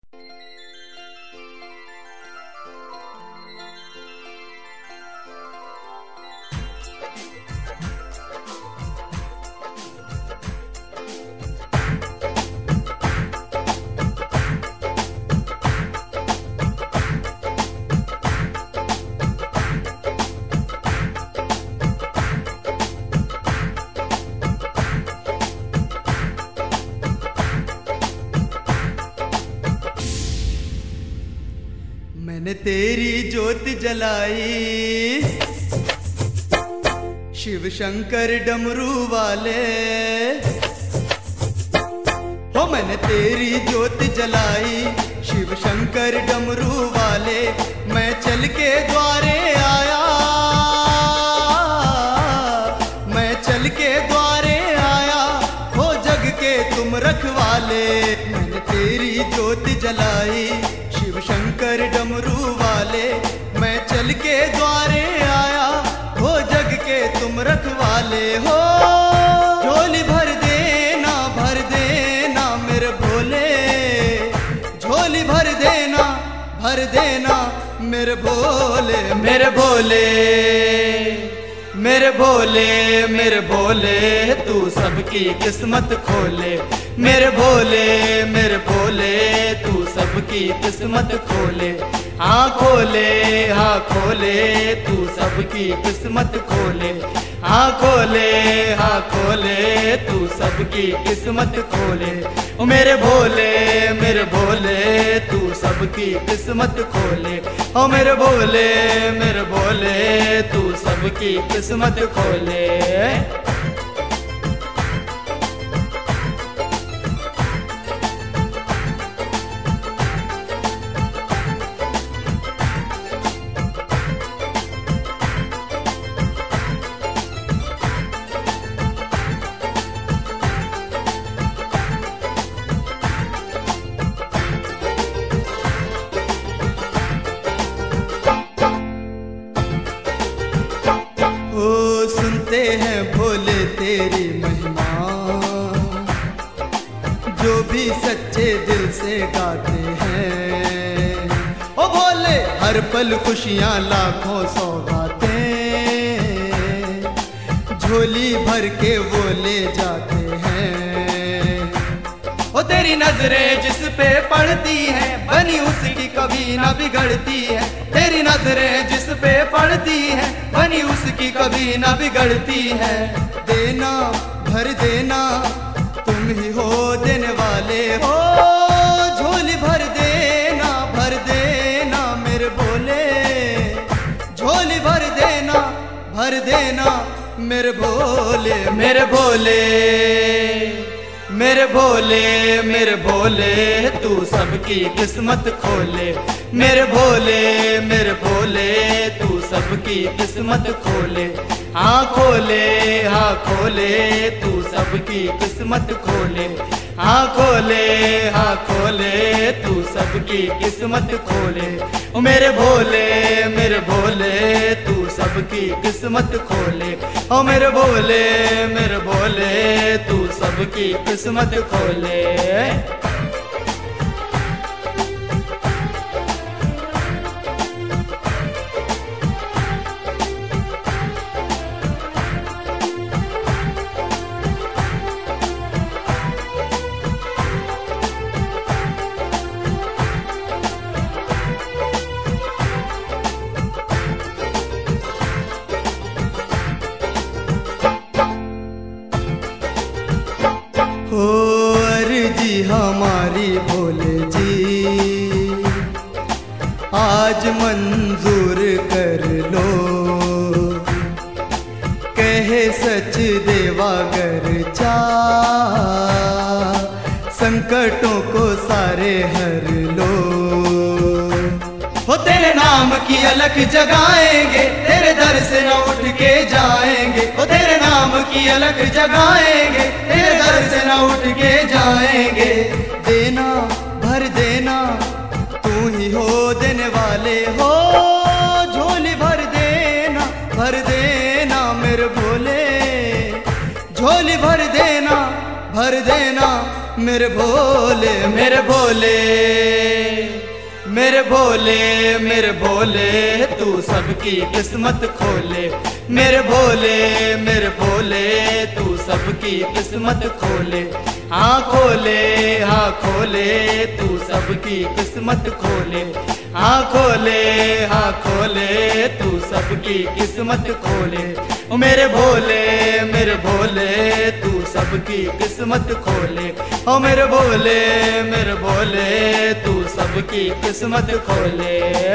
मैंने तेरी ज्योत जलाई शिव शंकर डमरू वाले हो। मैंने तेरी ज्योत जलाई शिव शंकर डमरू वाले। मैं चल के द्वारे आया, मैं चल के द्वारे आया हो जग के तुम रखवाले। मैंने तेरी ज्योत जलाई शिव शंकर डमरू वाले। मैं चल के द्वारे आया हो जग के तुम रखवाले हो। झोली भर देना मेरे भोले, झोली भर देना मेरे भोले, मेरे भोले, मेरे भोले, मेरे भोले तू सबकी किस्मत खोले। मेरे भोले, मेरे भोले तू सबकी किस्मत खोले। हाँ खोले, हाँ खोले तू सबकी किस्मत खोले। हाँ खोले, हाँ खोले तू सबकी किस्मत खोले। ओ मेरे भोले, मेरे भोले तू सबकी किस्मत खोले। ओ मेरे भोले, मेरे भोले तू सबकी किस्मत खोले। सुनते हैं भोले तेरी महिमा, जो भी सच्चे दिल से गाते हैं। ओ भोले हर पल खुशियां लाखों सौगातें झोली भर के वो ले जाते हैं। ओ तेरी नजरें जिस पे पड़ती है बनी उसकी कभी ना बिगड़ती है। तेरी नजरें जिस पे पड़ती है बनी उसकी कभी ना बिगड़ती है। देना भर देना तुम ही हो देने वाले हो। झोली भर देना मेरे भोले, झोली भर देना मेरे भोले, मेरे भोले, मेरे भोले, मेरे भोले तू सबकी किस्मत खोले। मेरे भोले, मेरे भोले तू सबकी किस्मत खोले। हाँ खोले, हाँ खोले तू सबकी किस्मत खोले। हाँ खोले, हाँ खोले तू सबकी किस्मत खोले। ओ मेरे भोले, मेरे भोले तू सबकी किस्मत खोले। ओ मेरे भोले, मेरे भोले तू सबकी किस्मत खोले। हो अर्जी हमारी भोले जी आज मंजूर कर लो। कहे सच देवागर चा संकटों को सारे हर लो। हो तेरे नाम की अलख जगाएंगे तेरे दर से न उठ के जाएंगे। हो तेरे नाम की अलख जगाएंगे तेरे दर से न उठ के जाएंगे। देना भर देना तू ही हो देने वाले हो। झोली भर देना मेरे भोले, झोली भर देना मेरे भोले, मेरे भोले। मेरे भोले तू सबकी किस्मत खोले। मेरे भोले तू सबकी किस्मत खोले। हाँ खोले तू सबकी किस्मत खोले। हाँ खोले तू सबकी किस्मत खोले। ओ मेरे भोले तू सबकी किस्मत खोले। ओ मेरे भोले तू सबकी किस्मत खोले।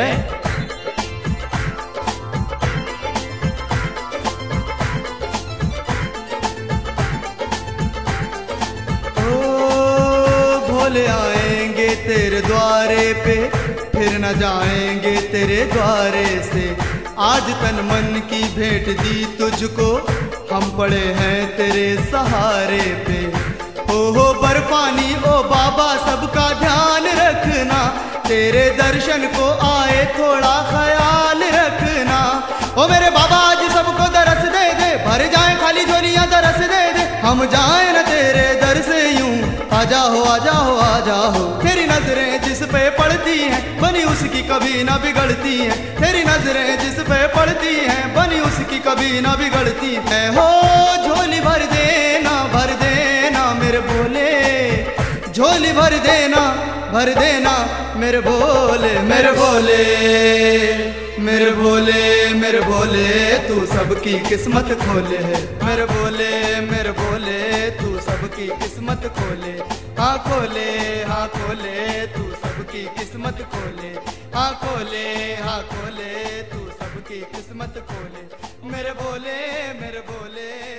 भोले आएंगे तेरे द्वारे पे, फिर न जाएंगे तेरे द्वारे से। आज तन मन की भेंट दी तुझको, हम पड़े हैं तेरे सहारे पे। हो बर्फानी ओ बाबा सबका ध्यान रखना, तेरे दर्शन को आए थोड़ा ख्याल रखना। ओ मेरे बाबा आज सबको दरस दे दे, भर जाए खाली झोलियां दरस दे दे। हम जाए न तेरे दर से यूं, आजा हो। तेरी नजरें जिस पे पड़ती हैं बनी उसकी कभी ना बिगड़ती हैं। तेरी नजरें जिस पे पड़ती हैं बनी उसकी कभी ना बिगड़ती है। हो झोली भर देना मेरे भोले, झोली भर देना मेरे भोले तू सबकी किस्मत खोले है। मेरे भोले तू सबकी किस्मत खोले। हाँ खोले तू सबकी किस्मत खोले। हाँ खोले तू सबकी किस्मत खोले। मेरे भोले